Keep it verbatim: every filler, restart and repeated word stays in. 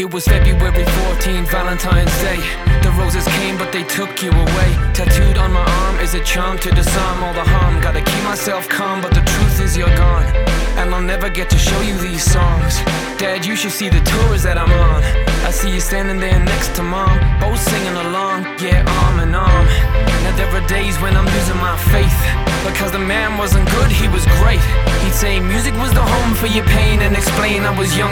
It was February fourteenth, Valentine's Day. The roses came but they took you away. Tattooed on my arm is a charm to disarm all the harm. Gotta keep myself calm but the truth is you're gone, and I'll never get to show you these songs. Dad, you should see the tours that I'm on. I see you standing there next to Mom, both singing along, yeah, arm in arm. Now there are days when I'm losing my faith, because the man wasn't good, he was great. He'd say music was the home for your pain, and explain I was young